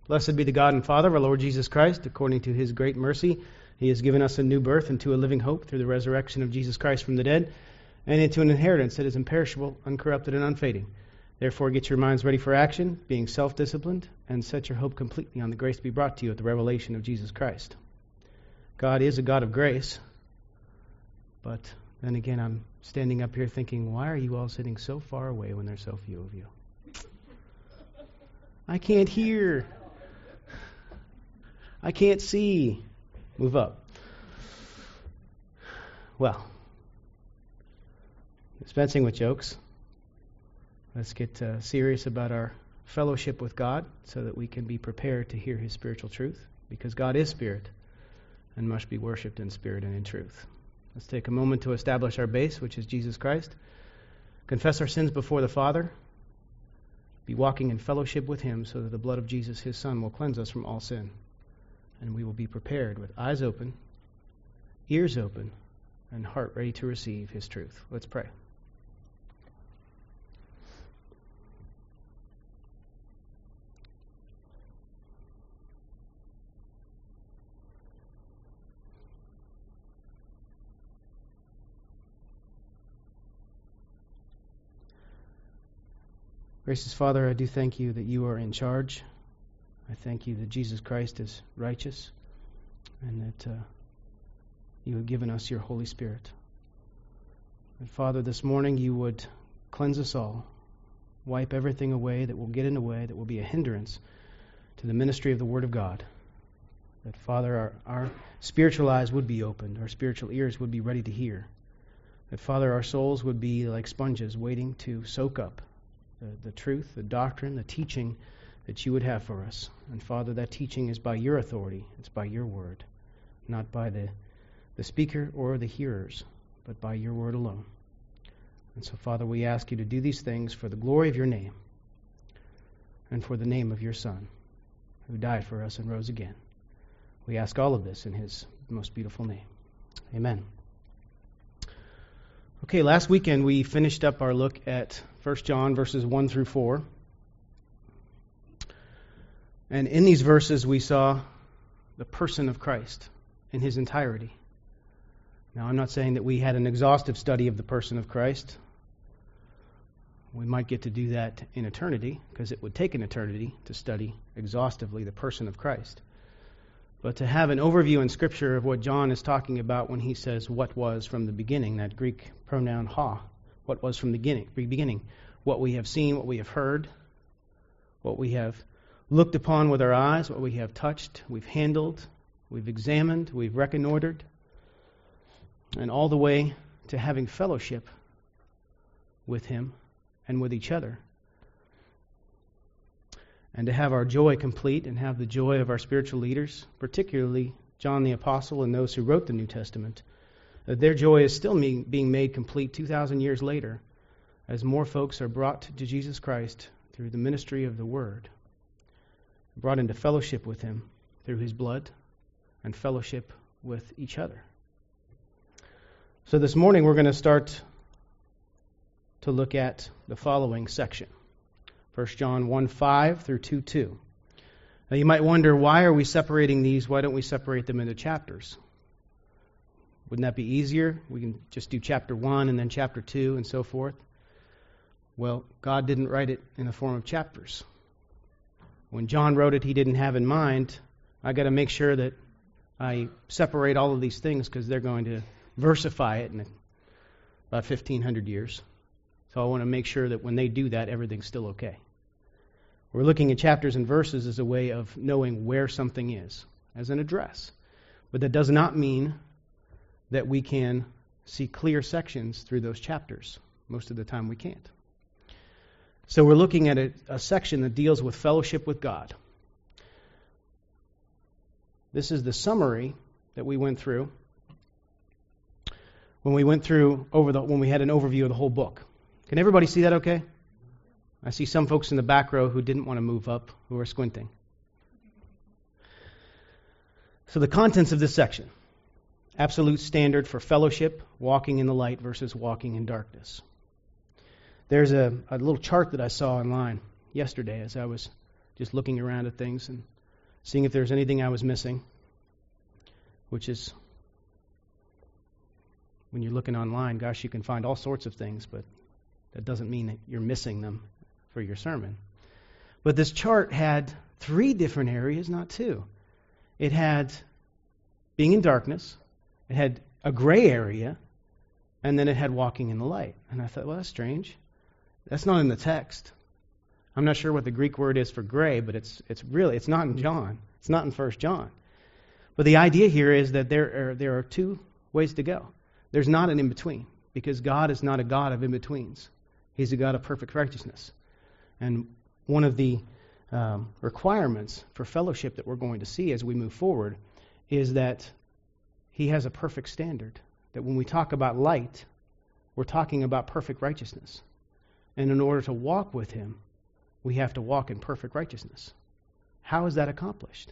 Blessed be the God and Father of our Lord Jesus Christ. According to his great mercy, he has given us a new birth into a living hope through the resurrection of Jesus Christ from the dead, and into an inheritance that is imperishable, uncorrupted, and unfading. Therefore get your minds ready for action, being self-disciplined, and set your hope completely on the grace to be brought to you at the revelation of Jesus Christ. God is a God of grace, but then again I'm standing up here thinking, why are you all sitting so far away when there's so few of you? I can't hear. I can't see. Move up. Well, dispensing with jokes, let's get serious about our fellowship with God so that we can be prepared to hear his spiritual truth, because God is spirit and must be worshipped in spirit and in truth. Let's take a moment to establish our base, which is Jesus Christ, confess our sins before the Father, be walking in fellowship with him so that the blood of Jesus, his Son, will cleanse us from all sin. And we will be prepared with eyes open, ears open, and heart ready to receive his truth. Let's pray. Gracious Father, I do thank you that you are in charge. I thank you that Jesus Christ is righteous and that you have given us your Holy Spirit. And Father, this morning you would cleanse us all, wipe everything away that will get in the way, that will be a hindrance to the ministry of the Word of God. That, Father, our spiritual eyes would be opened, our spiritual ears would be ready to hear. That, Father, our souls would be like sponges waiting to soak up the truth, the doctrine, the teaching that you would have for us. And Father, that teaching is by your authority. It's by your word, not by the speaker or the hearers, but by your word alone. And so, Father, we ask you to do these things for the glory of your name and for the name of your Son, who died for us and rose again. We ask all of this in his most beautiful name. Amen. Okay, last weekend we finished up our look at 1 John verses 1 through 4. And in these verses we saw the person of Christ in his entirety. Now, I'm not saying that we had an exhaustive study of the person of Christ. We might get to do that in eternity, because it would take an eternity to study exhaustively the person of Christ. But to have an overview in Scripture of what John is talking about when he says what was from the beginning, that Greek pronoun ha, what was from the beginning, what we have seen, what we have heard, what we have looked upon with our eyes, what we have touched, we've handled, we've examined, we've reconnoitered, and all the way to having fellowship with him and with each other. And to have our joy complete and have the joy of our spiritual leaders, particularly John the Apostle and those who wrote the New Testament, that their joy is still being made complete 2,000 years later as more folks are brought to Jesus Christ through the ministry of the Word, brought into fellowship with him through his blood and fellowship with each other. So this morning we're going to start to look at the following section. 1 John 1:5 through 2:2. Now you might wonder, why are we separating these? Why don't we separate them into chapters? Wouldn't that be easier? We can just do chapter 1 and then chapter 2 and so forth. Well, God didn't write it in the form of chapters. When John wrote it, he didn't have in mind, I got to make sure that I separate all of these things because they're going to versify it in about 1,500 years. So I want to make sure that when they do that, everything's still okay. We're looking at chapters and verses as a way of knowing where something is, as an address. But that does not mean that we can see clear sections through those chapters. Most of the time we can't. So we're looking at a section that deals with fellowship with God. This is the summary that we went through when we went through when we had an overview of the whole book. Can everybody see that okay? I see some folks in the back row who didn't want to move up, who are squinting. So the contents of this section. Absolute standard for fellowship, walking in the light versus walking in darkness. There's a little chart that I saw online yesterday as I was just looking around at things, and seeing if there's anything I was missing, which is, when you're looking online, gosh, you can find all sorts of things, but that doesn't mean that you're missing them for your sermon. But this chart had 3 different areas, not 2. It had being in darkness, it had a gray area, and then it had walking in the light. And I thought, well, that's strange. That's not in the text. I'm not sure what the Greek word is for gray, but it's not in John. It's not in 1 John. But the idea here is that there are 2 ways to go. There's not an in-between, because God is not a God of in-betweens. He's a God of perfect righteousness. And one of the requirements for fellowship that we're going to see as we move forward is that He has a perfect standard. That when we talk about light, we're talking about perfect righteousness. And in order to walk with Him, we have to walk in perfect righteousness. How is that accomplished?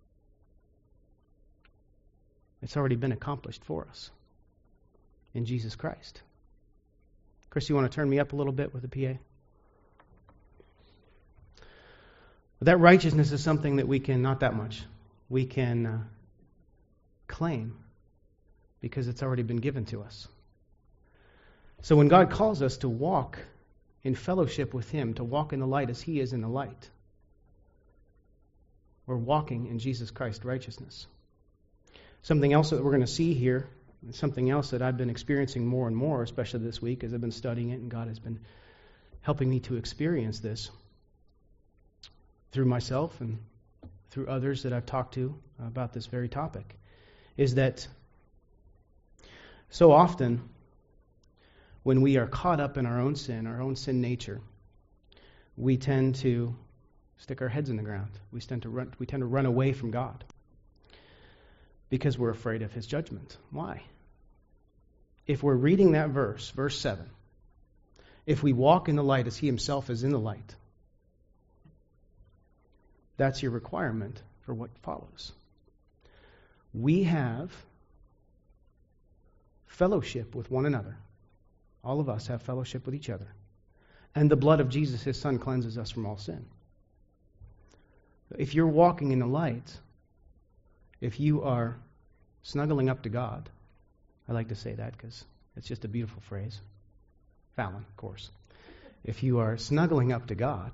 It's already been accomplished for us in Jesus Christ. Chris, you want to turn me up a little bit with the PA? That righteousness is something that we can, not that much, we can claim because it's already been given to us. So when God calls us to walk in fellowship with Him, to walk in the light as He is in the light, we're walking in Jesus Christ's righteousness. Something else that we're going to see here, something else that I've been experiencing more and more, especially this week as I've been studying it, and God has been helping me to experience this through myself and through others that I've talked to about this very topic, is that so often when we are caught up in our own sin nature, we tend to stick our heads in the ground. We tend to run away from God because we're afraid of His judgment. Why? If we're reading that verse 7, if we walk in the light as He Himself is in the light, that's your requirement for what follows. We have fellowship with one another. All of us have fellowship with each other. And the blood of Jesus, His Son, cleanses us from all sin. If you're walking in the light, if you are snuggling up to God, I like to say that because it's just a beautiful phrase. Fallon, of course. If you are snuggling up to God,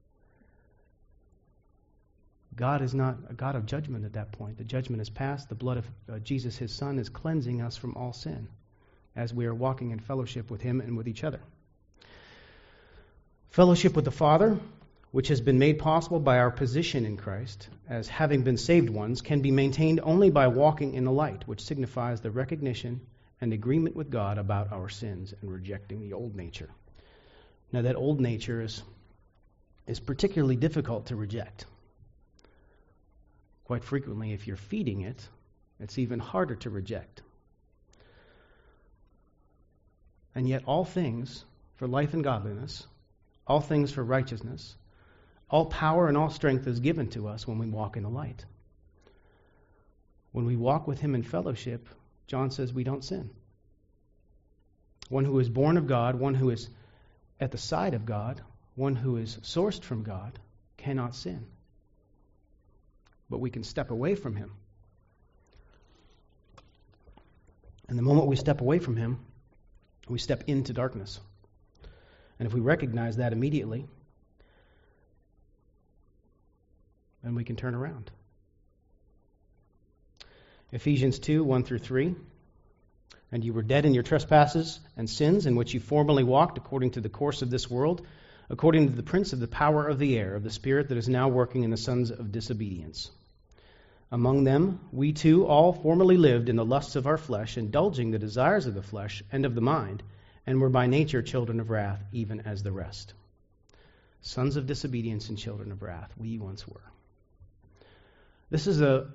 God is not a God of judgment at that point. The judgment is past. The blood of Jesus, His Son, is cleansing us from all sin as we are walking in fellowship with Him and with each other. Fellowship with the Father, which has been made possible by our position in Christ as having been saved ones, can be maintained only by walking in the light, which signifies the recognition and agreement with God about our sins and rejecting the old nature. Now, that old nature is particularly difficult to reject. Quite frequently, if you're feeding it, it's even harder to reject. And yet all things for life and godliness, all things for righteousness, all power and all strength is given to us when we walk in the light. When we walk with Him in fellowship, John says we don't sin. One who is born of God, one who is at the side of God, one who is sourced from God, cannot sin. But we can step away from Him. And the moment we step away from Him, we step into darkness. And if we recognize that immediately, then we can turn around. Ephesians 2, 1-3. And you were dead in your trespasses and sins, in which you formerly walked according to the course of this world, according to the prince of the power of the air, of the spirit that is now working in the sons of disobedience. Among them, we too all formerly lived in the lusts of our flesh, indulging the desires of the flesh and of the mind, and were by nature children of wrath, even as the rest. Sons of disobedience and children of wrath, we once were. This is a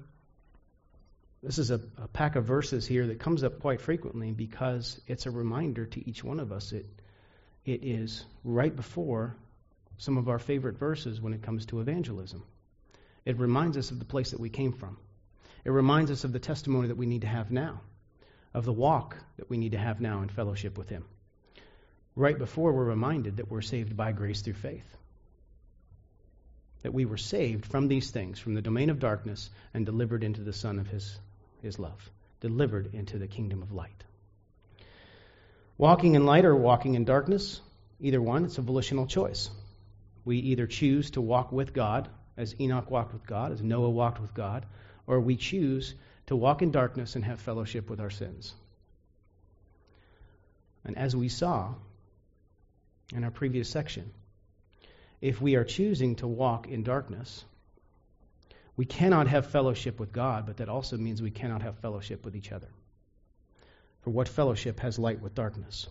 pack of verses here that comes up quite frequently because it's a reminder to each one of us. It is right before some of our favorite verses when it comes to evangelism. It reminds us of the place that we came from. It reminds us of the testimony that we need to have now, of the walk that we need to have now in fellowship with Him. Right before we're reminded that we're saved by grace through faith. that we were saved from these things, from the domain of darkness, and delivered into the Son of his love, delivered into the kingdom of light. Walking in light or walking in darkness, either one, it's a volitional choice. We either choose to walk with God, as Enoch walked with God, as Noah walked with God, or we choose to walk in darkness and have fellowship with our sins. And as we saw in our previous section, if we are choosing to walk in darkness, we cannot have fellowship with God, but that also means we cannot have fellowship with each other. For what fellowship has light with darkness?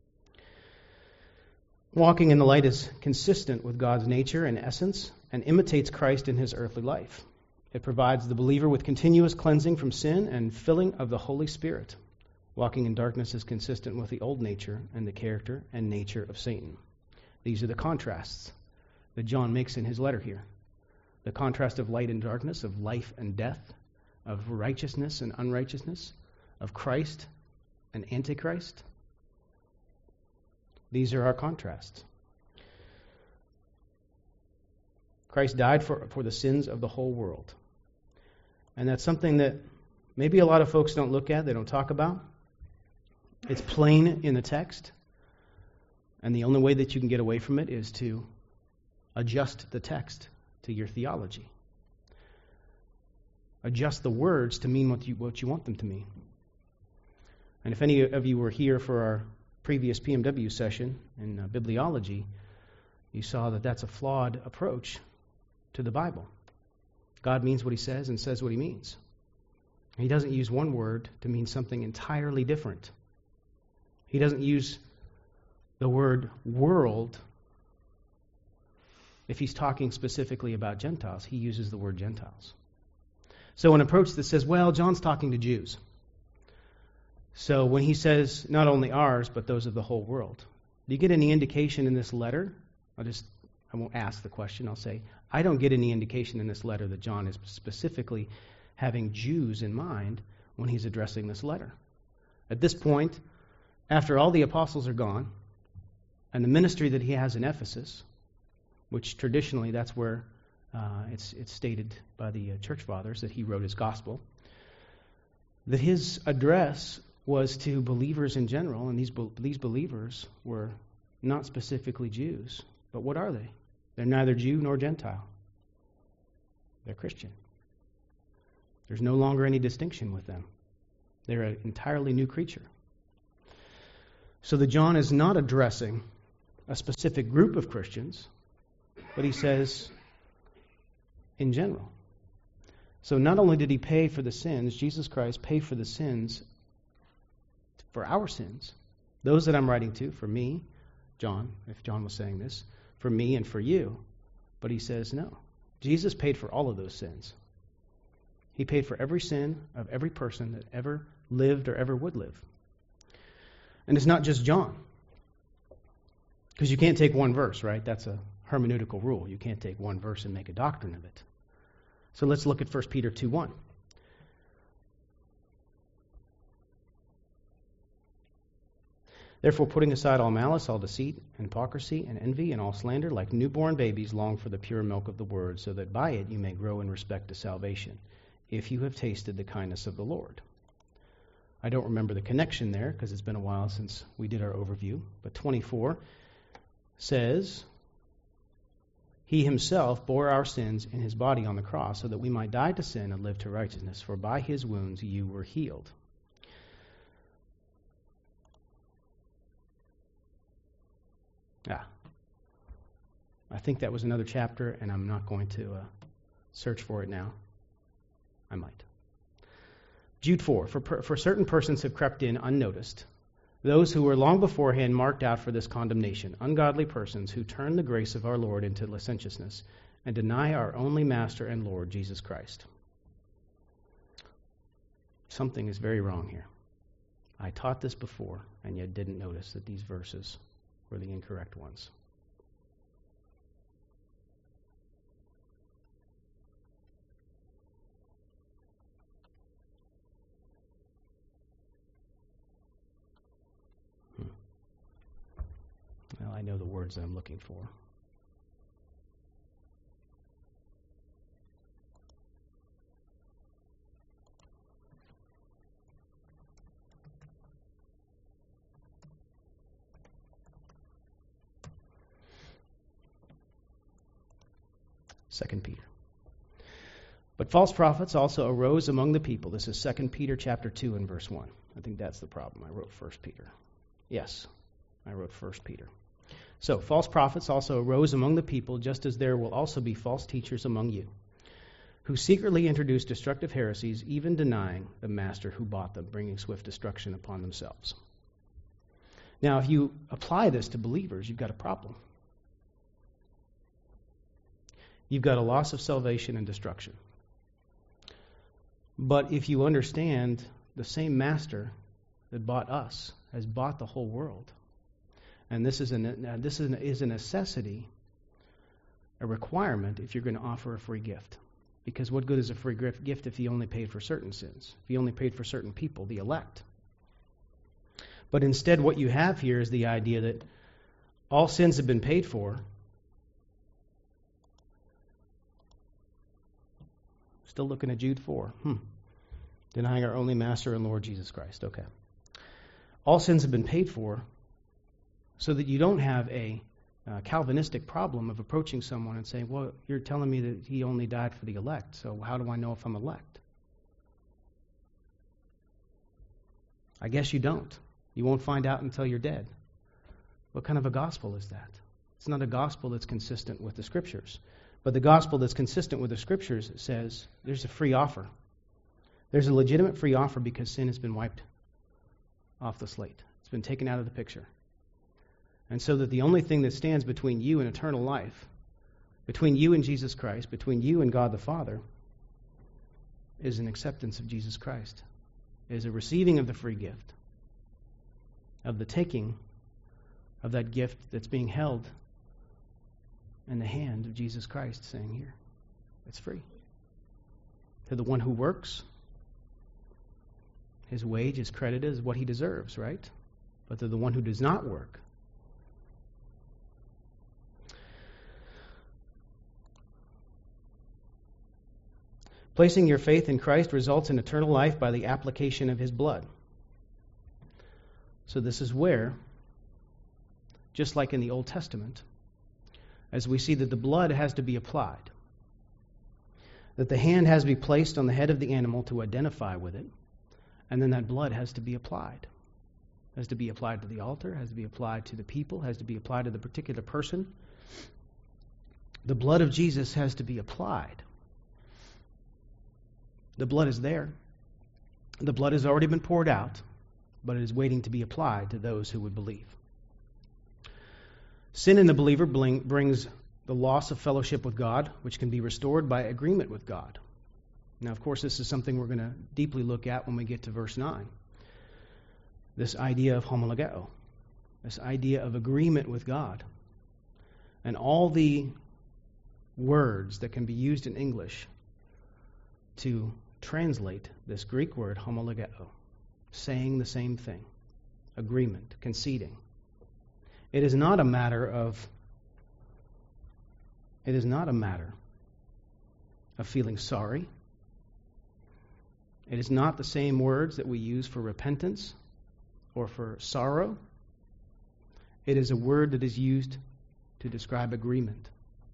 Walking in the light is consistent with God's nature and essence and imitates Christ in his earthly life. It provides the believer with continuous cleansing from sin and filling of the Holy Spirit. Walking in darkness is consistent with the old nature and the character and nature of Satan. These are the contrasts that John makes in his letter here. The contrast of light and darkness, of life and death, of righteousness and unrighteousness, of Christ and Antichrist. These are our contrasts. Christ died for the sins of the whole world. And that's something that maybe a lot of folks don't look at, they don't talk about. It's plain in the text. And the only way that you can get away from it is to adjust the text to your theology. Adjust the words to mean what you want them to mean. And if any of you were here for our previous PMW session in bibliology, you saw that that's a flawed approach to the Bible. God means what he says and says what he means. He doesn't use one word to mean something entirely different. He doesn't use the word world if he's talking specifically about Gentiles. He uses the word Gentiles. So an approach that says, well, John's talking to Jews. So when he says not only ours, but those of the whole world, do you get any indication in this letter? I won't ask the question. I'll say, I don't get any indication in this letter that John is specifically having Jews in mind when he's addressing this letter. At this point, after all the apostles are gone, and the ministry that he has in Ephesus, which traditionally that's where it's stated by the church fathers that he wrote his gospel, that his address was to believers in general, and these believers were not specifically Jews. But what are they? They're neither Jew nor Gentile. They're Christian. There's no longer any distinction with them. They're an entirely new creature. So that John is not addressing a specific group of Christians, but he says in general. So not only did he pay for the sins, Jesus Christ paid for the sins, for our sins, those that I'm writing to, for me, John, if John was saying this, for me and for you, but he says no. Jesus paid for all of those sins. He paid for every sin of every person that ever lived or ever would live. And it's not just John. Because you can't take one verse, right? That's a hermeneutical rule. You can't take one verse and make a doctrine of it. So let's look at 1 Peter 2:1. Therefore, putting aside all malice, all deceit, and hypocrisy, and envy, and all slander, like newborn babies, long for the pure milk of the word, so that by it you may grow in respect to salvation, if you have tasted the kindness of the Lord. I don't remember the connection there, because it's been a while since we did our overview, but 24 says, He himself bore our sins in his body on the cross, so that we might die to sin and live to righteousness, for by his wounds you were healed. I think that was another chapter, and I'm not going to search for it now. I might. Jude 4, for certain persons have crept in unnoticed, those who were long beforehand marked out for this condemnation, ungodly persons who turn the grace of our Lord into licentiousness and deny our only Master and Lord, Jesus Christ. Something is very wrong here. I taught this before, and yet didn't notice that these verses were the incorrect ones. Well, I know the words that I'm looking for. 2 Peter. But false prophets also arose among the people. This is 2 Peter chapter 2 and verse 1. I think that's the problem. I wrote 1 Peter. Yes, I wrote 1 Peter. So, false prophets also arose among the people, just as there will also be false teachers among you, who secretly introduce destructive heresies, even denying the master who bought them, bringing swift destruction upon themselves. Now, if you apply this to believers, you've got a problem. You've got a loss of salvation and destruction. But if you understand the same master that bought us has bought the whole world, and this is a necessity, a requirement if you're going to offer a free gift. Because what good is a free gift if he only paid for certain sins? If he only paid for certain people, the elect. But instead what you have here is the idea that all sins have been paid for. Still looking at Jude 4. Denying our only Master and Lord Jesus Christ. Okay. All sins have been paid for so that you don't have a Calvinistic problem of approaching someone and saying, well, you're telling me that he only died for the elect, so how do I know if I'm elect? I guess you don't. You won't find out until you're dead. What kind of a gospel is that? It's not a gospel that's consistent with the Scriptures. But the gospel that's consistent with the Scriptures says there's a free offer. There's a legitimate free offer because sin has been wiped off the slate. It's been taken out of the picture. And so that the only thing that stands between you and eternal life, between you and Jesus Christ, between you and God the Father, is an acceptance of Jesus Christ, is a receiving of the free gift, of the taking of that gift that's being held in the hand of Jesus Christ, saying here, it's free. To the one who works, his wage is credited as what he deserves, right? But to the one who does not work, placing your faith in Christ results in eternal life by the application of his blood. So this is where, just like in the Old Testament, as we see that the blood has to be applied, that the hand has to be placed on the head of the animal to identify with it, and then that blood has to be applied. It has to be applied to the altar, has to be applied to the people, has to be applied to the particular person. The blood of Jesus has to be applied. The blood is there. The blood has already been poured out, but it is waiting to be applied to those who would believe. Sin in the believer brings the loss of fellowship with God, which can be restored by agreement with God. Now, of course, this is something we're going to deeply look at when we get to verse 9. This idea of homologeo, this idea of agreement with God. And all the words that can be used in English to translate this Greek word homologeo, saying the same thing, agreement, conceding. It is not a matter of feeling sorry. It is not the same words that we use for repentance or for sorrow. It is a word that is used to describe agreement.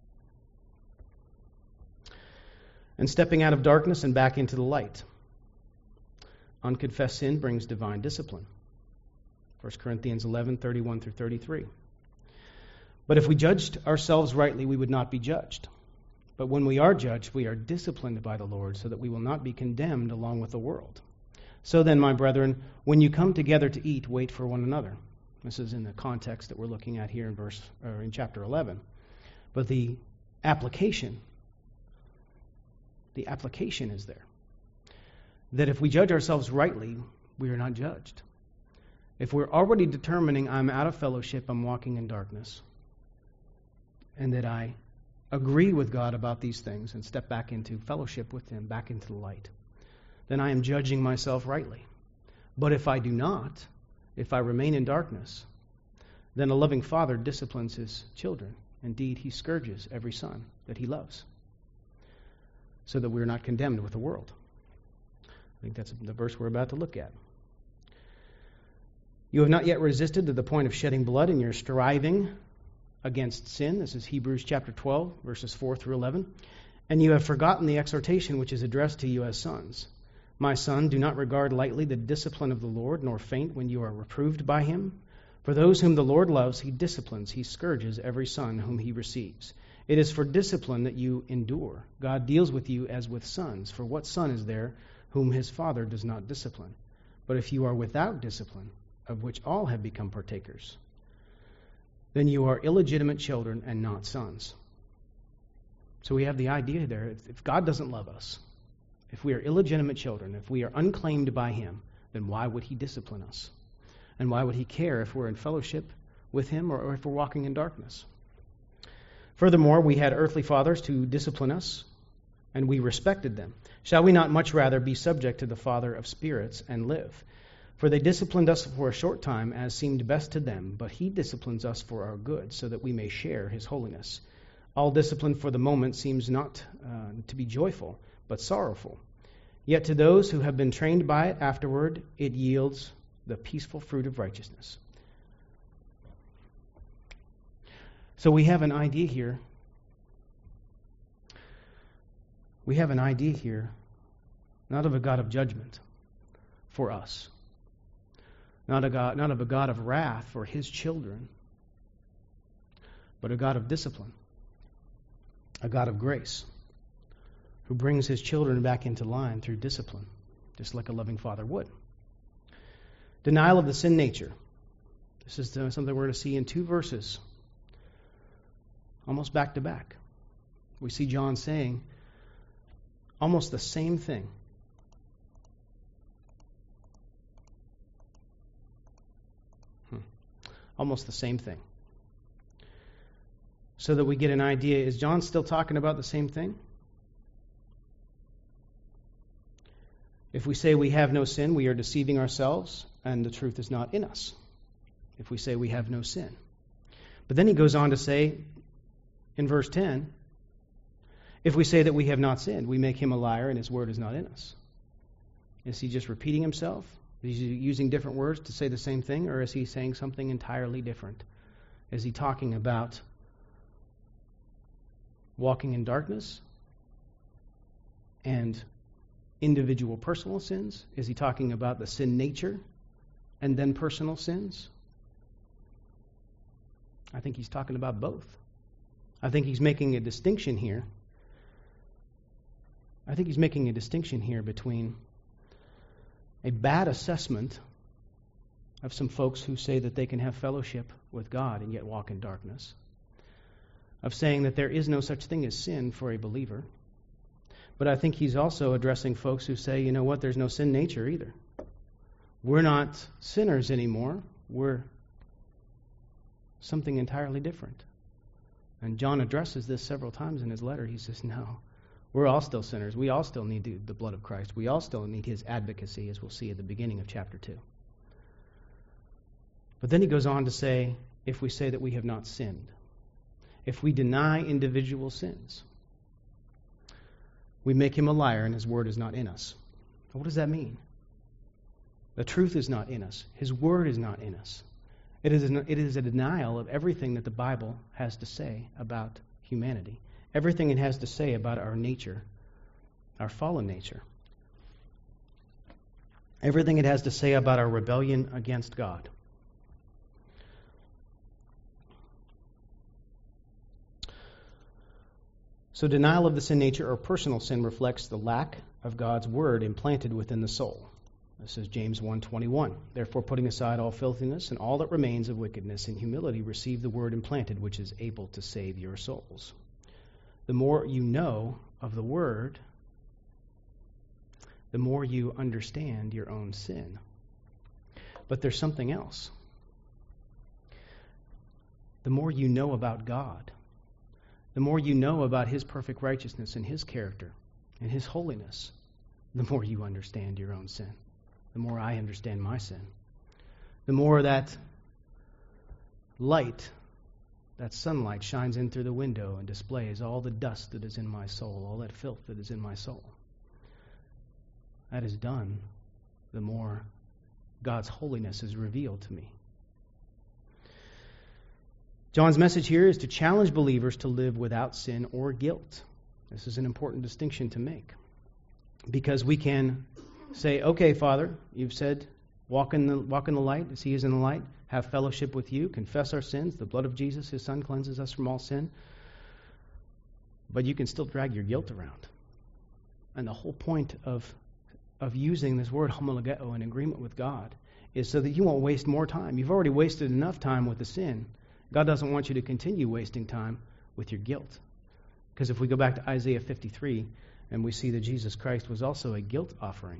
And stepping out of darkness and back into the light. Unconfessed sin brings divine discipline. 1 Corinthians 11:31 through 33. But if we judged ourselves rightly, we would not be judged. But when we are judged, we are disciplined by the Lord, so that we will not be condemned along with the world. So then, my brethren, when you come together to eat, wait for one another. This is in the context that we're looking at here in chapter 11. But the application is there. That if we judge ourselves rightly, we are not judged. If we're already determining I'm out of fellowship, I'm walking in darkness, and that I agree with God about these things and step back into fellowship with Him, back into the light, then I am judging myself rightly. But if I do not, if I remain in darkness, then a loving Father disciplines His children. Indeed, He scourges every son that He loves, so that we're not condemned with the world. I think that's the verse we're about to look at. You have not yet resisted to the point of shedding blood in your striving against sin. This is Hebrews chapter 12, verses 4 through 11. And you have forgotten the exhortation which is addressed to you as sons. My son, do not regard lightly the discipline of the Lord, nor faint when you are reproved by him. For those whom the Lord loves, he disciplines, he scourges every son whom he receives. It is for discipline that you endure. God deals with you as with sons. For what son is there whom his father does not discipline? But if you are without discipline, of which all have become partakers, then you are illegitimate children and not sons. So we have the idea there, if God doesn't love us, if we are illegitimate children, if we are unclaimed by him, then why would he discipline us? And why would he care if we're in fellowship with him or if we're walking in darkness? Furthermore, we had earthly fathers to discipline us, and we respected them. Shall we not much rather be subject to the Father of spirits and live? For they disciplined us for a short time as seemed best to them, but he disciplines us for our good, so that we may share his holiness. All discipline for the moment seems not to be joyful, but sorrowful. Yet to those who have been trained by it afterward, it yields the peaceful fruit of righteousness. So we have an idea here. We have an idea here, not of a God of judgment for us, not of a God of wrath for his children, but a God of discipline, a God of grace, who brings his children back into line through discipline, just like a loving father would. Denial of the sin nature. This is something we're going to see in 2 verses, almost back to back. We see John saying almost the same thing. Almost the same thing. So that we get an idea, is John still talking about the same thing? If we say we have no sin, we are deceiving ourselves, and the truth is not in us. If we say we have no sin. But then he goes on to say, in verse 10, if we say that we have not sinned, we make him a liar, and his word is not in us. Is he just repeating himself? Is he using different words to say the same thing, or is he saying something entirely different? Is he talking about walking in darkness and individual personal sins? Is he talking about the sin nature and then personal sins? I think he's talking about both. I think he's making a distinction here. I think he's making a distinction here between a bad assessment of some folks who say that they can have fellowship with God and yet walk in darkness, of saying that there is no such thing as sin for a believer. But I think he's also addressing folks who say, you know what, there's no sin nature either. We're not sinners anymore. We're something entirely different. And John addresses this several times in his letter. He says, no, we're all still sinners. We all still need the blood of Christ. We all still need his advocacy, as we'll see at the beginning of chapter 2. But then he goes on to say, if we say that we have not sinned, if we deny individual sins, we make him a liar and his word is not in us. What does that mean? The truth is not in us. His word is not in us. It is a denial of everything that the Bible has to say about humanity. Everything it has to say about our nature, our fallen nature. Everything it has to say about our rebellion against God. So denial of the sin nature or personal sin reflects the lack of God's word implanted within the soul. This is James 1:21. Therefore, putting aside all filthiness and all that remains of wickedness, in humility receive the word implanted, which is able to save your souls. The more you know of the word, the more you understand your own sin. But there's something else. The more you know about God, the more you know about his perfect righteousness and his character and his holiness, the more you understand your own sin. The more I understand my sin. The more that light, that sunlight shines in through the window and displays all the dust that is in my soul, all that filth that is in my soul. That is done, the more God's holiness is revealed to me. John's message here is to challenge believers to live without sin or guilt. This is an important distinction to make. Because we can say, okay, Father, you've said, walk in the light as He is in the light, have fellowship with you, confess our sins, the blood of Jesus, His Son, cleanses us from all sin. But you can still drag your guilt around. And the whole point of using this word homologeo in agreement with God is so that you won't waste more time. You've already wasted enough time with the sin. God doesn't want you to continue wasting time with your guilt. Because if we go back to Isaiah 53, and we see that Jesus Christ was also a guilt offering,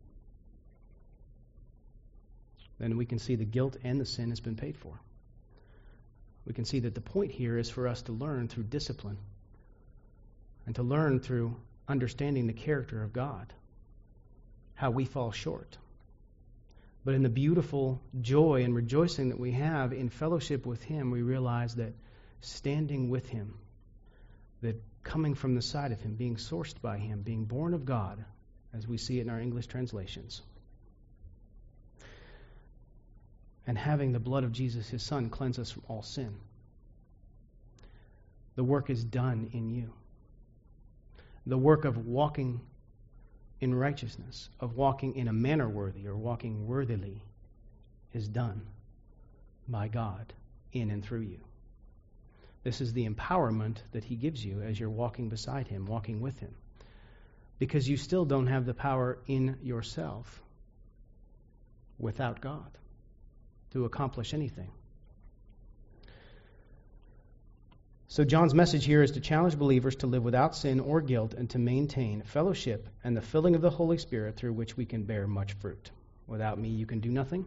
then we can see the guilt and the sin has been paid for. We can see that the point here is for us to learn through discipline and to learn through understanding the character of God, how we fall short. But in the beautiful joy and rejoicing that we have in fellowship with Him, we realize that standing with Him, that coming from the side of Him, being sourced by Him, being born of God, as we see it in our English translations, and having the blood of Jesus, His Son, cleanse us from all sin. The work is done in you. The work of walking in righteousness, of walking in a manner worthy or walking worthily, is done by God in and through you. This is the empowerment that He gives you as you're walking beside Him, walking with Him. Because you still don't have the power in yourself without God to accomplish anything. So John's message here is to challenge believers to live without sin or guilt and to maintain fellowship and the filling of the Holy Spirit through which we can bear much fruit. Without me, you can do nothing.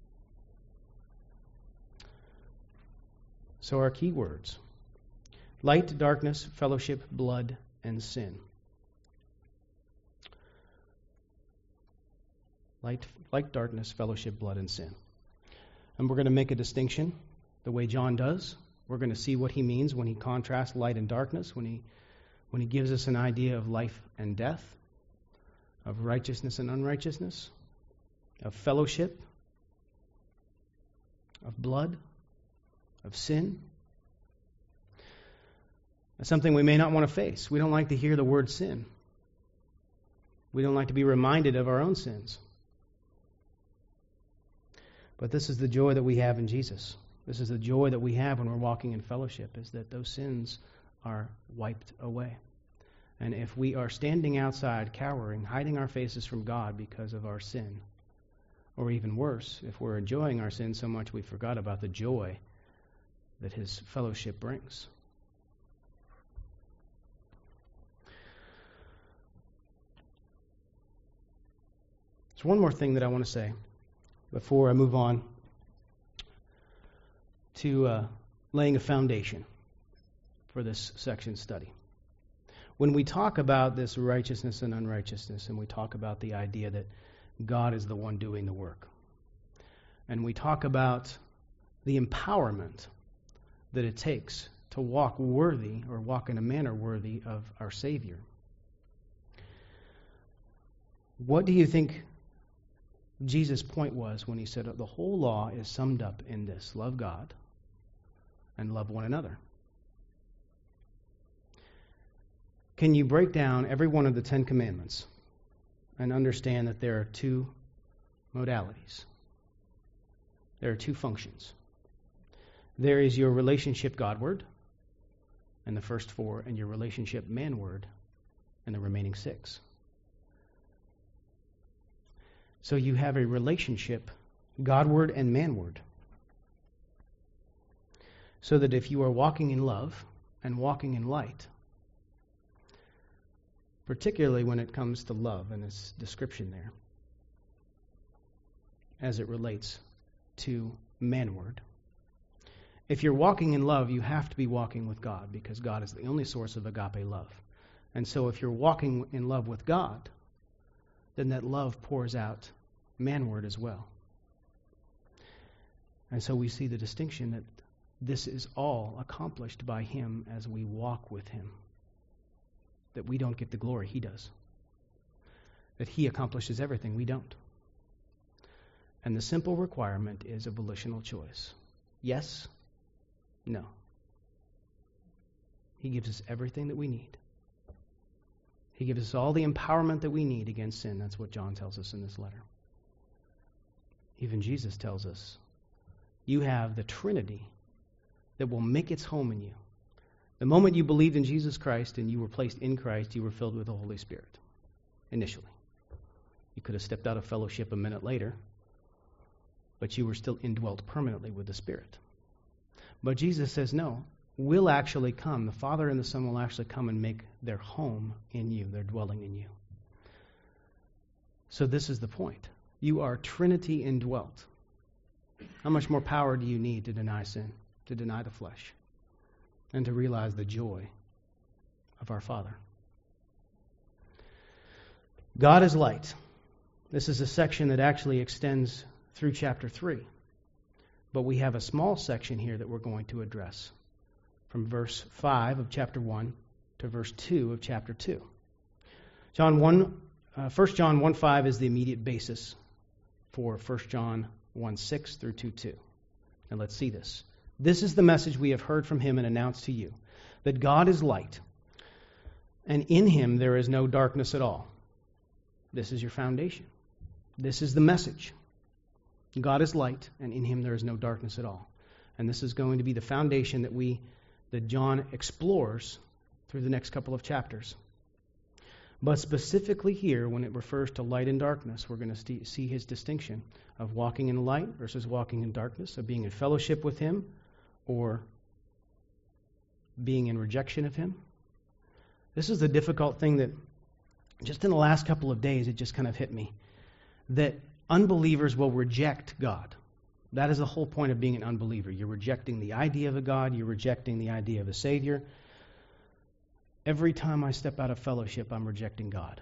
So our key words: light, darkness, fellowship, blood, and sin. Light, darkness, fellowship, blood, and sin. And we're going to make a distinction the way John does. We're going to see what he means when he contrasts light and darkness, when he gives us an idea of life and death, of righteousness and unrighteousness, of fellowship, of blood, of sin. That's something we may not want to face. We don't like to hear the word sin. We don't like to be reminded of our own sins. But this is the joy that we have in Jesus. This is the joy that we have when we're walking in fellowship, is that those sins are wiped away. And if we are standing outside, cowering, hiding our faces from God because of our sin, or even worse, if we're enjoying our sin so much we forgot about the joy that His fellowship brings. There's one more thing that I want to say before I move on to laying a foundation for this section study. When we talk about this righteousness and unrighteousness, and we talk about the idea that God is the one doing the work, and we talk about the empowerment that it takes to walk worthy or walk in a manner worthy of our Savior, what do you think Jesus' point was when He said the whole law is summed up in this: love God and love one another? Can you break down every one of the 10 commandments and understand that there are two modalities? There are two functions. There is your relationship Godward in the first 4, and your relationship manward in the remaining 6. So you have a relationship Godward and manward. So that if you are walking in love and walking in light, particularly when it comes to love and its description there, as it relates to manward, if you're walking in love, you have to be walking with God, because God is the only source of agape love. And so if you're walking in love with God, then that love pours out manward as well. And so we see the distinction that this is all accomplished by Him as we walk with Him. That we don't get the glory, He does. That He accomplishes everything, we don't. And the simple requirement is a volitional choice. Yes No. He gives us everything that we need. He gives us all the empowerment that we need against sin. That's what John tells us in this letter. Even Jesus tells us, you have the Trinity that will make its home in you. The moment you believed in Jesus Christ and you were placed in Christ, you were filled with the Holy Spirit, initially. You could have stepped out of fellowship a minute later, but you were still indwelt permanently with the Spirit. But Jesus says, no, will actually come. The Father and the Son will actually come and make their home in you, their dwelling in you. So this is the point. You are Trinity indwelt. How much more power do you need to deny sin, to deny the flesh, and to realize the joy of our Father? God is light. This is a section that actually extends through chapter 3. But we have a small section here that we're going to address, from verse 5 of chapter 1 to verse 2 of chapter 2. 1 John 1:5 is the immediate basis for 1 John 1:6 through 2:2. Now let's see this. This is the message we have heard from him and announced to you, that God is light, and in him there is no darkness at all. This is your foundation. This is the message. God is light, and in him there is no darkness at all. And this is going to be the foundation that John explores through the next couple of chapters. But specifically here, when it refers to light and darkness, we're going to see his distinction of walking in light versus walking in darkness, of being in fellowship with him or being in rejection of him. This is the difficult thing that just in the last couple of days, it just kind of hit me, that unbelievers will reject God. That is the whole point of being an unbeliever. You're rejecting the idea of a God. You're rejecting the idea of a Savior. Every time I step out of fellowship, I'm rejecting God.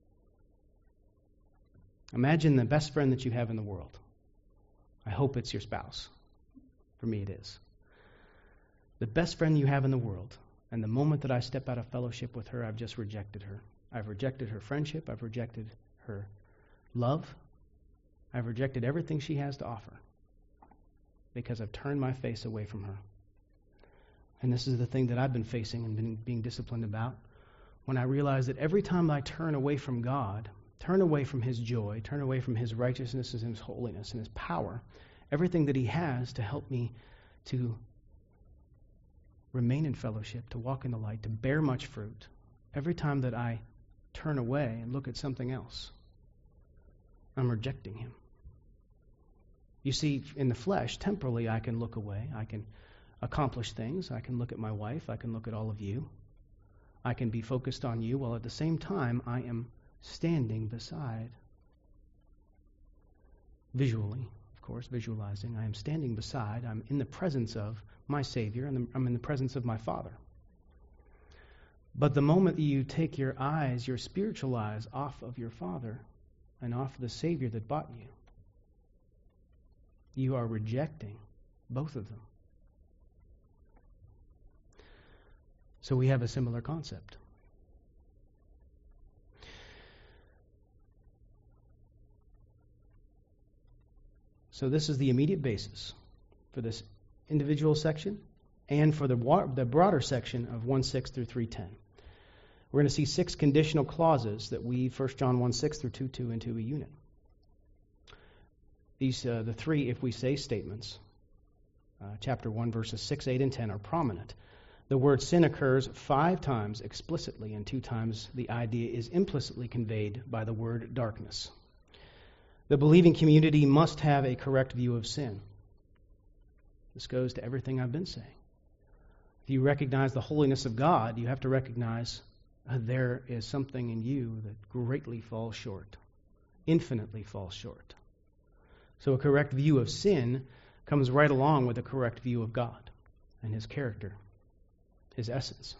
Imagine the best friend that you have in the world. I hope it's your spouse. For me, it is. The best friend you have in the world, and the moment that I step out of fellowship with her, I've just rejected her. I've rejected her friendship. I've rejected her love. I've rejected everything she has to offer because I've turned my face away from her. And this is the thing that I've been facing and been being disciplined about. When I realize that every time I turn away from God, turn away from his joy, turn away from his righteousness and his holiness and his power, everything that he has to help me to remain in fellowship, to walk in the light, to bear much fruit, every time that I turn away and look at something else, I'm rejecting him. You see, in the flesh, temporally, I can look away. I can accomplish things. I can look at my wife. I can look at all of you. I can be focused on you, while at the same time, I am standing beside, visually, of course, visualizing, I am standing beside, I'm in the presence of my Savior, and I'm in the presence of my Father. But the moment that you take your eyes, your spiritual eyes, off of your Father and off of the Savior that bought you, you are rejecting both of them. So we have a similar concept. So this is the immediate basis for this individual section and for the broader section of 1:6 through 3:10. We're going to see 6 conditional clauses that weave 1 John 1:6 through 2:2 into a unit. These, the 3, if we say, statements, chapter 1, verses 6, 8, and 10, are prominent. The word sin occurs 5 times explicitly, and 2 times the idea is implicitly conveyed by the word darkness. The believing community must have a correct view of sin. This goes to everything I've been saying. If you recognize the holiness of God, you have to recognize there is something in you that greatly falls short, infinitely falls short. So a correct view of sin comes right along with a correct view of God and his character, his essence.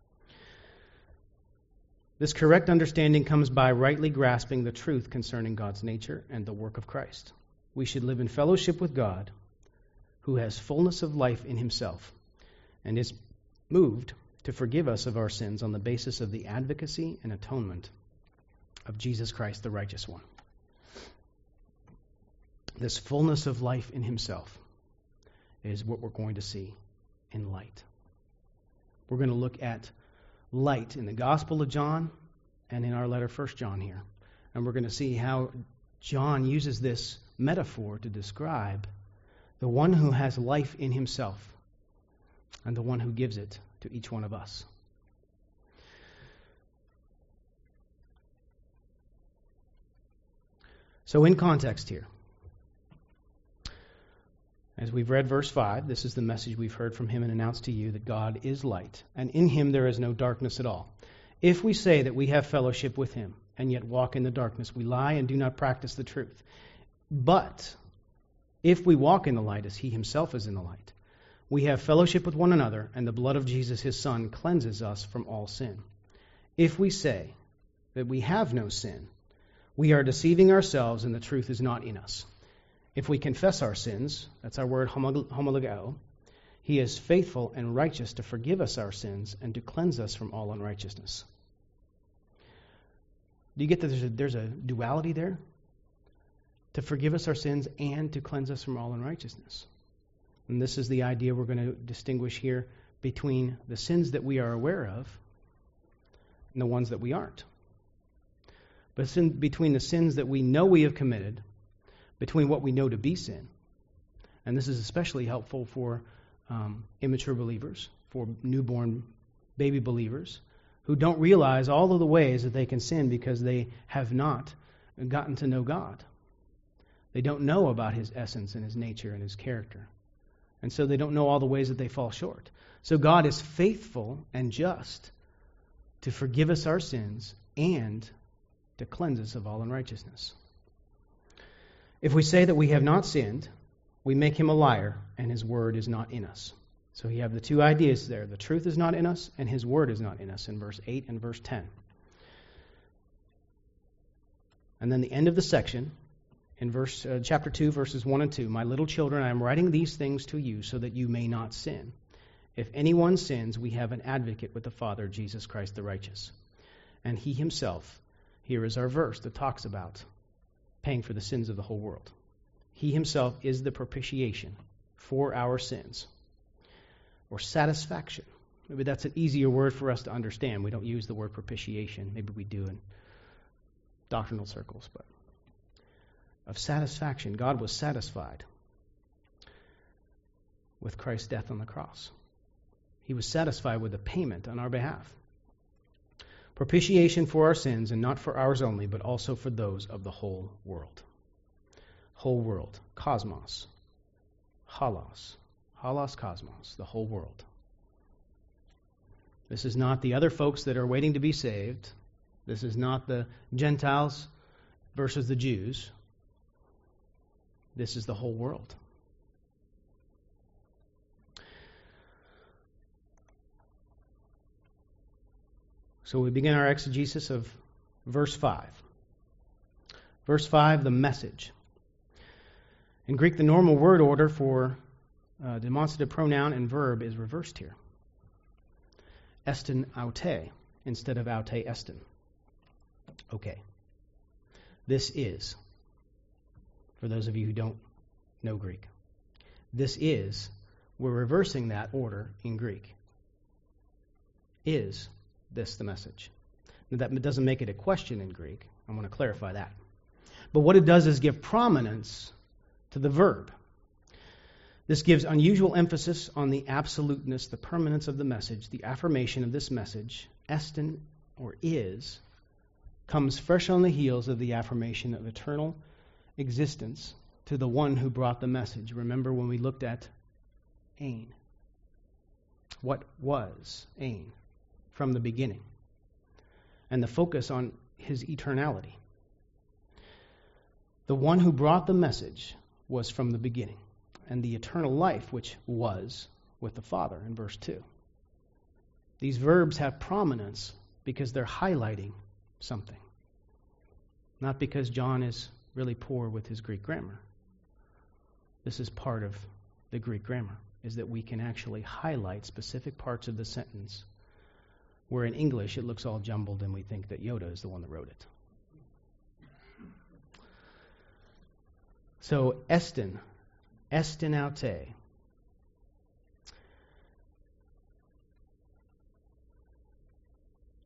This correct understanding comes by rightly grasping the truth concerning God's nature and the work of Christ. We should live in fellowship with God, who has fullness of life in himself and is moved to forgive us of our sins on the basis of the advocacy and atonement of Jesus Christ, the righteous one. This fullness of life in himself is what we're going to see in light. We're going to look at light in the Gospel of John and in our letter 1 John here. And we're going to see how John uses this metaphor to describe the one who has life in himself and the one who gives it to each one of us. So in context here, as we've read verse 5, this is the message we've heard from him and announced to you, that God is light, and in him there is no darkness at all. If we say that we have fellowship with him and yet walk in the darkness, we lie and do not practice the truth. But if we walk in the light as he himself is in the light, we have fellowship with one another, and the blood of Jesus his Son cleanses us from all sin. If we say that we have no sin, we are deceiving ourselves and the truth is not in us. If we confess our sins, that's our word homologeo, he is faithful and righteous to forgive us our sins and to cleanse us from all unrighteousness. Do you get that there's a duality there? To forgive us our sins and to cleanse us from all unrighteousness. And this is the idea we're going to distinguish here between the sins that we are aware of and the ones that we aren't. But between the sins that we know we have committed, between what we know to be sin, and this is especially helpful for immature believers, for newborn baby believers, who don't realize all of the ways that they can sin because they have not gotten to know God. They don't know about his essence and his nature and his character. And so they don't know all the ways that they fall short. So God is faithful and just to forgive us our sins and to cleanse us of all unrighteousness. If we say that we have not sinned, we make him a liar, and his word is not in us. So you have the two ideas there. The truth is not in us, and his word is not in us, in verse 8 and verse 10. And then the end of the section, in chapter 2, verses 1 and 2, my little children, I am writing these things to you so that you may not sin. If anyone sins, we have an advocate with the Father, Jesus Christ the righteous. And he himself, here is our verse that talks about paying for the sins of the whole world. He himself is the propitiation for our sins, or satisfaction. Maybe that's an easier word for us to understand. We don't use the word propitiation. Maybe we do in doctrinal circles, but of satisfaction. God was satisfied with Christ's death on the cross. He was satisfied with the payment on our behalf. Propitiation for our sins, and not for ours only, but also for those of the whole world. Whole world. Cosmos. Holos. Holos cosmos. The whole world. This is not the other folks that are waiting to be saved. This is not the Gentiles versus the Jews. This is the whole world. So we begin our exegesis of verse 5. Verse 5, the message. In Greek, the normal word order for demonstrative pronoun and verb is reversed here. Estin aute instead of aute estin. Okay. This is, for those of you who don't know Greek, this is, we're reversing that order in Greek. Is this the message? Now, that doesn't make it a question in Greek. I want to clarify that. But what it does is give prominence to the verb. This gives unusual emphasis on the absoluteness, the permanence of the message. The affirmation of this message, estin or is, comes fresh on the heels of the affirmation of eternal existence to the one who brought the message. Remember when we looked at Ain. What was Ain from the beginning? And the focus on his eternality. The one who brought the message was from the beginning, and the eternal life which was with the Father in verse 2. These verbs have prominence because they're highlighting something. Not because John is really poor with his Greek grammar. This is part of the Greek grammar, is that we can actually highlight specific parts of the sentence where in English it looks all jumbled and we think that Yoda is the one that wrote it. So, estin aute.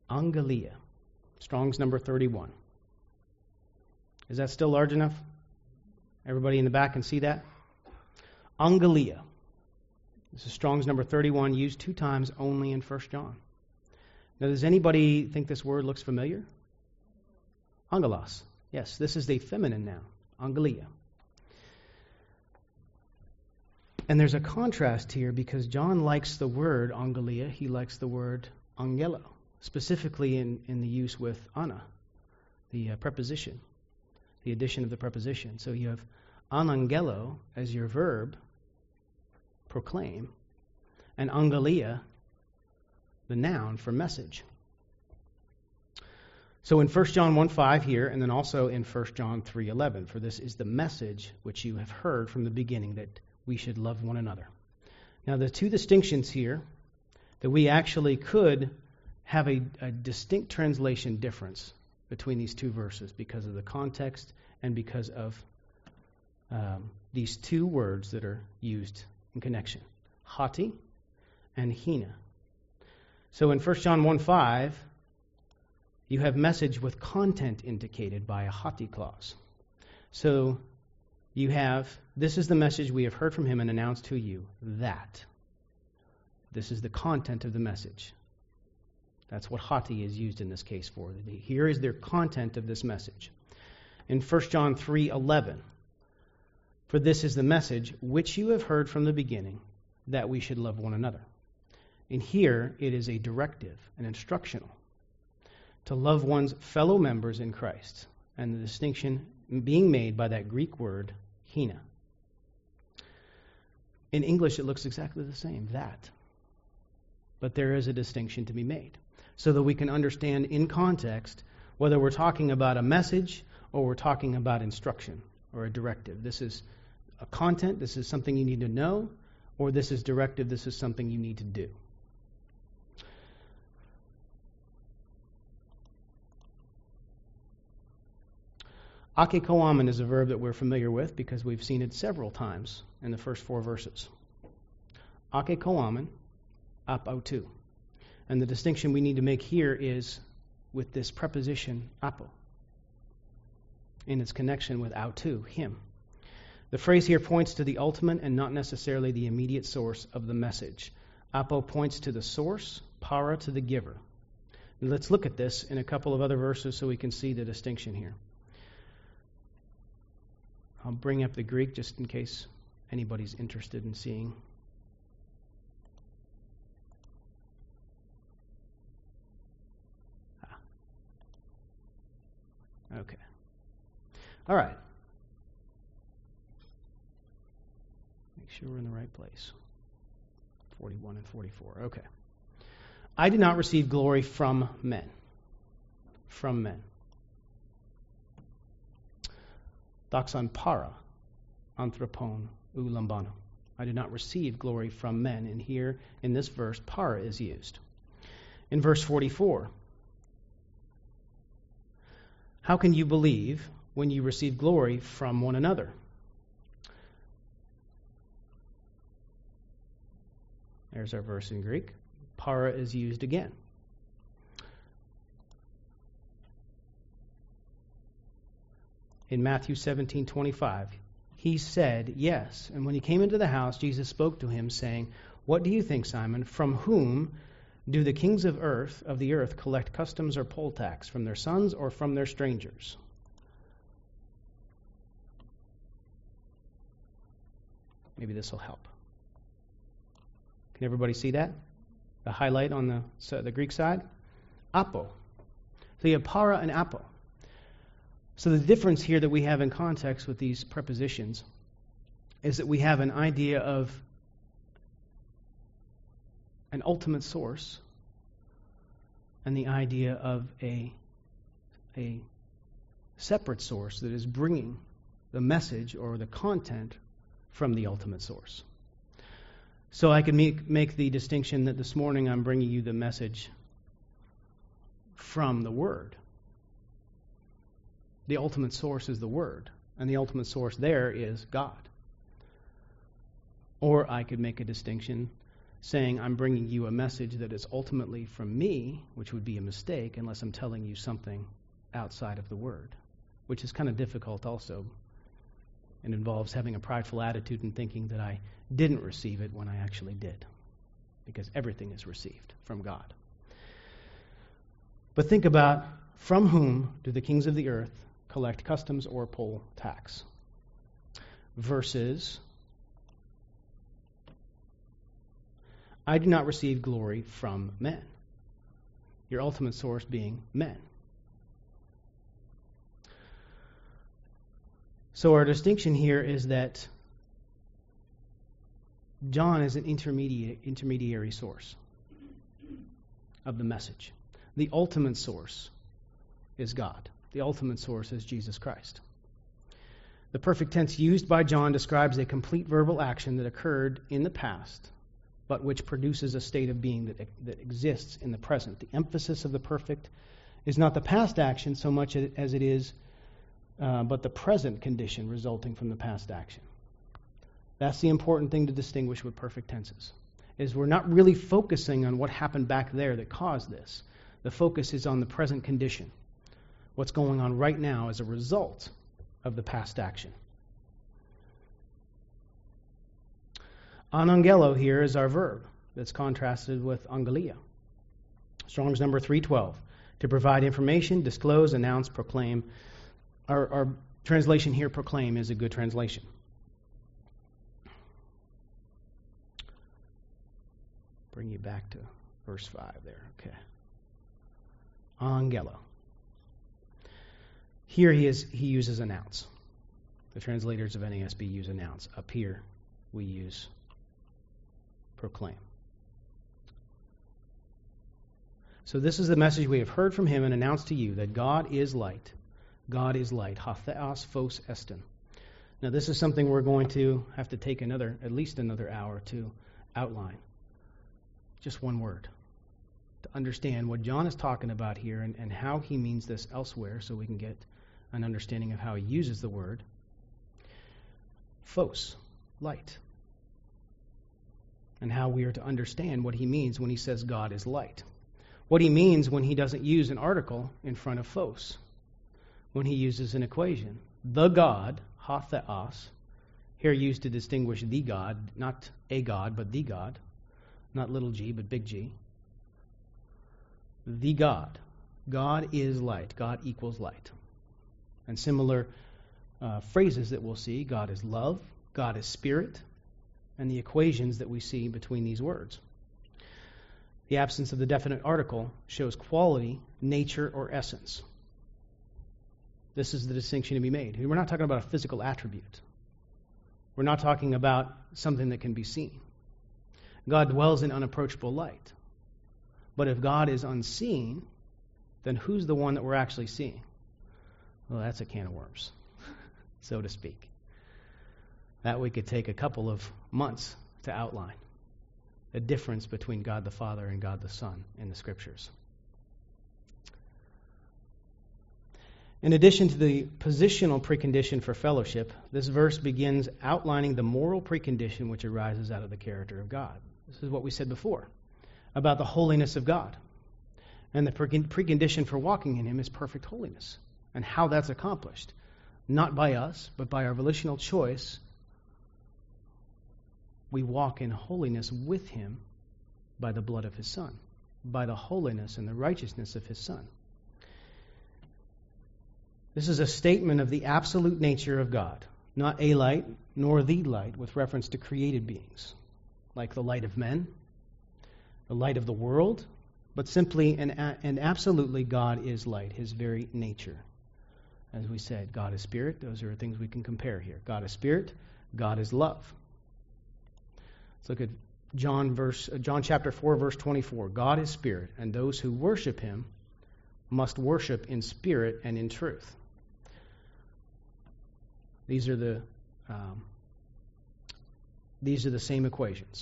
Angelia. Strong's number 31. Is that still large enough? Everybody in the back can see that? Angelia. This is Strong's number 31, used 2 times only in 1 John. Now, does anybody think this word looks familiar? Angelos. Yes, this is the feminine noun. Angelia. And there's a contrast here because John likes the word angelia. He likes the word angelo, specifically in the use with ana, the preposition, the addition of the preposition. So you have anangelo as your verb, proclaim, and angelia, the noun for message. So in 1 John 1:5 here, and then also in 1 John 3:11, for this is the message which you have heard from the beginning, that we should love one another. Now, the 2 distinctions here, that we actually could have a distinct translation difference between these 2 verses because of the context and because of these 2 words that are used in connection, hati and hina. So in 1 John 1:5, you have message with content indicated by a hati clause. So you have, this is the message we have heard from him and announced to you, that. This is the content of the message. That's what hati is used in this case for. Here is their content of this message. In 1 John 3:11, for this is the message which you have heard from the beginning, that we should love one another. And here it is a directive, an instructional, to love one's fellow members in Christ, and the distinction being made by that Greek word, hina. In English, it looks exactly the same, that. But there is a distinction to be made, so that we can understand in context whether we're talking about a message or we're talking about instruction or a directive. This is a content, this is something you need to know, or this is directive, this is something you need to do. Akekoamen is a verb that we're familiar with because we've seen it several times in the first 4 verses. Akekoamen, apautu. And the distinction we need to make here is with this preposition apo, in its connection with autu, him. The phrase here points to the ultimate and not necessarily the immediate source of the message. Apo points to the source, para to the giver. And let's look at this in a couple of other verses so we can see the distinction here. I'll bring up the Greek just in case anybody's interested in seeing. Okay. All right. Make sure we're in the right place. 41 and 44. Okay. I did not receive glory from men. From men. Doxon para, anthropon, ou lambano. I did not receive glory from men. And here, in this verse, para is used. In verse 44, how can you believe when you receive glory from one another? There's our verse in Greek. Para is used again. In Matthew 17:25, he said, yes. And when he came into the house, Jesus spoke to him, saying, what do you think, Simon? From whom do the kings of the earth collect customs or poll tax? From their sons or from their strangers? Maybe this will help. Can everybody see that? The highlight on the Greek side? Apo. So you have para and apo. So the difference here that we have in context with these prepositions is that we have an idea of an ultimate source and the idea of a separate source that is bringing the message or the content from the ultimate source. So I can make the distinction that this morning I'm bringing you the message from the Word. The ultimate source is the Word, and the ultimate source there is God. Or I could make a distinction saying, I'm bringing you a message that is ultimately from me, which would be a mistake unless I'm telling you something outside of the Word, which is kind of difficult also. It involves having a prideful attitude and thinking that I didn't receive it when I actually did, because everything is received from God. But think about, from whom do the kings of the earth collect customs or poll tax? Versus, I do not receive glory from men. Your ultimate source being men. So our distinction here is that John is an intermediary source of the message. The ultimate source is God. The ultimate source is Jesus Christ. The perfect tense used by John describes a complete verbal action that occurred in the past, but which produces a state of being that exists in the present. The emphasis of the perfect is not the past action so much as it is but the present condition resulting from the past action. That's the important thing to distinguish with perfect tenses, is we're not really focusing on what happened back there that caused this. The focus is on the present condition, what's going on right now as a result of the past action. Anangelo here is our verb that's contrasted with angelia. Strong's number 312. To provide information, disclose, announce, proclaim. Our translation here, proclaim, is a good translation. Bring you back to verse 5 there. Okay. Angelo. Here he uses announce. The translators of NASB use announce. Up here we use proclaim. So this is the message we have heard from him and announced to you, that God is light. God is light. Ha theos phos estin. Now this is something we're going to have to take at least another hour to outline. Just one word. To understand what John is talking about here and how he means this elsewhere, so we can get an understanding of how he uses the word. Phos, light. And how we are to understand what he means when he says God is light. What he means when he doesn't use an article in front of phos. When he uses an equation. The God, ha theos, here used to distinguish the God, not a God, but the God. Not little g, but big G. The God. God is light. God equals light. And similar phrases that we'll see. God is love. God is spirit. And the equations that we see between these words. The absence of the definite article shows quality, nature, or essence. This is the distinction to be made. We're not talking about a physical attribute. We're not talking about something that can be seen. God dwells in unapproachable light. But if God is unseen, then who's the one that we're actually seeing? Well, that's a can of worms, so to speak. That we could take a couple of months to outline. The difference between God the Father and God the Son in the Scriptures. In addition to the positional precondition for fellowship, this verse begins outlining the moral precondition which arises out of the character of God. This is what we said before about the holiness of God. And the precondition for walking in Him is perfect holiness. And how that's accomplished, not by us, but by our volitional choice. We walk in holiness with Him by the blood of His Son, by the holiness and the righteousness of His Son. This is a statement of the absolute nature of God, not a light nor the light with reference to created beings, like the light of men, the light of the world, but simply and absolutely God is light, His very nature. As we said, God is spirit. Those are things we can compare here. God is spirit. God is love. Let's look at John chapter 4, verse 24. God is spirit, and those who worship Him must worship in spirit and in truth. These are the same equations.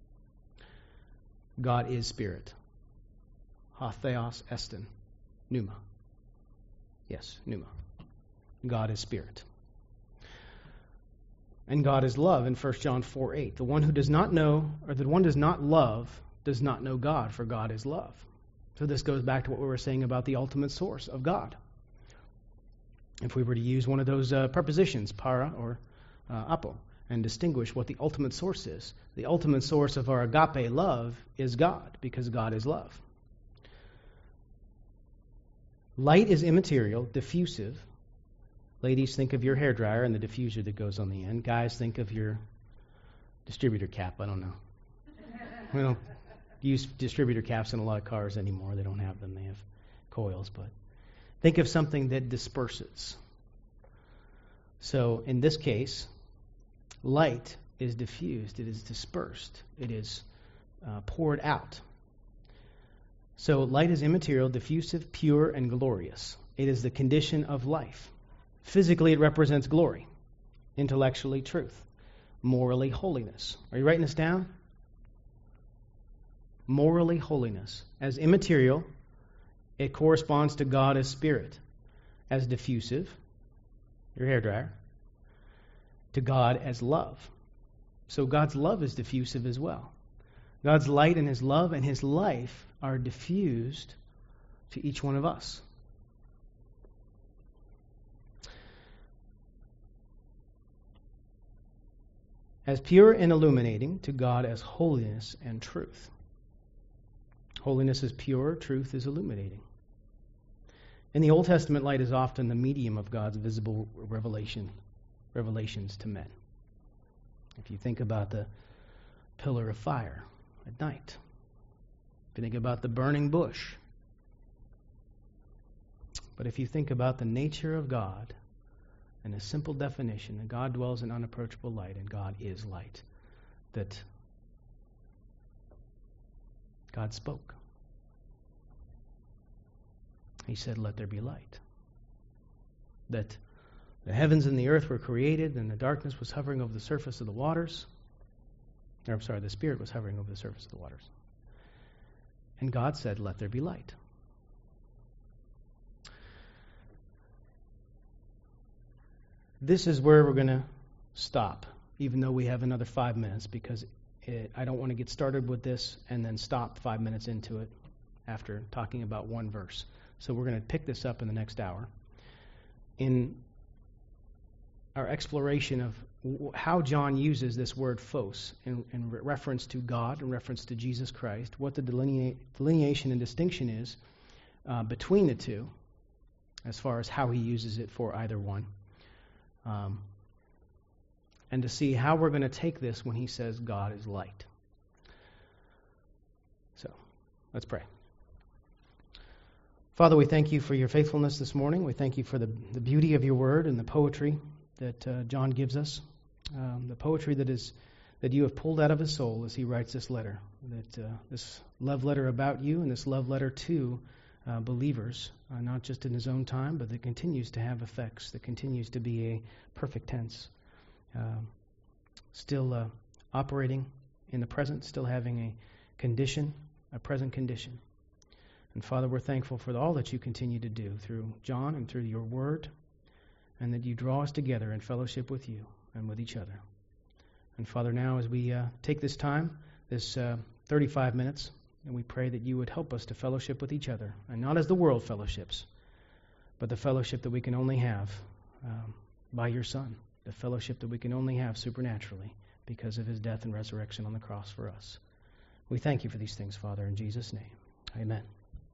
God is spirit. Ha theos estin. Pneuma. Yes, pneuma. God is spirit. And God is love in 1 John 4:8. The one who does not know, or the one does not love, does not know God, for God is love. So this goes back to what we were saying about the ultimate source of God. If we were to use one of those prepositions, para or apo, and distinguish what the ultimate source is, the ultimate source of our agape love is God, because God is love. Light is immaterial, diffusive. Ladies, think of your hairdryer and the diffuser that goes on the end. Guys, think of your distributor cap. I don't know. We don't use distributor caps in a lot of cars anymore. They don't have them. They have coils. But think of something that disperses. So in this case, light is diffused. It is dispersed. It is poured out. So light is immaterial, diffusive, pure, and glorious. It is the condition of life. Physically, it represents glory. Intellectually, truth. Morally, holiness. Are you writing this down? Morally, holiness. As immaterial, it corresponds to God as spirit. As diffusive, your hairdryer, to God as love. So God's love is diffusive as well. God's light and His love and His life are diffused to each one of us. As pure and illuminating, to God as holiness and truth. Holiness is pure, truth is illuminating. In the Old Testament, light is often the medium of God's visible revelations to men. If you think about the pillar of fire at night, if you think about the burning bush, but if you think about the nature of God and a simple definition that God dwells in unapproachable light and God is light, that God spoke. He said, "Let there be light." That the heavens and the earth were created, and the darkness was hovering over the surface of the waters. The Spirit was hovering over the surface of the waters. And God said, "Let there be light." This is where we're going to stop, even though we have another 5 minutes, because I don't want to get started with this and then stop 5 minutes into it after talking about one verse. So we're going to pick this up in the next hour. In our exploration of how John uses this word phos in reference to God, in reference to Jesus Christ, what the delineation and distinction is between the two, as far as how he uses it for either one. And to see how we're going to take this when he says God is light. So, let's pray. Father, we thank you for your faithfulness this morning. We thank you for the beauty of your word and the poetry that John gives us. The poetry that you have pulled out of his soul as he writes this letter. That this love letter about you and this love letter to believers, not just in his own time, but that continues to have effects, that continues to be a perfect tense. Still operating in the present, still having a condition, a present condition. And Father, we're thankful for all that you continue to do through John and through your word, and that you draw us together in fellowship with you and with each other. And Father, now as we take this time, this 35 minutes, and we pray that you would help us to fellowship with each other, and not as the world fellowships, but the fellowship that we can only have by your Son, the fellowship that we can only have supernaturally because of his death and resurrection on the cross for us. We thank you for these things, Father, in Jesus' name. Amen.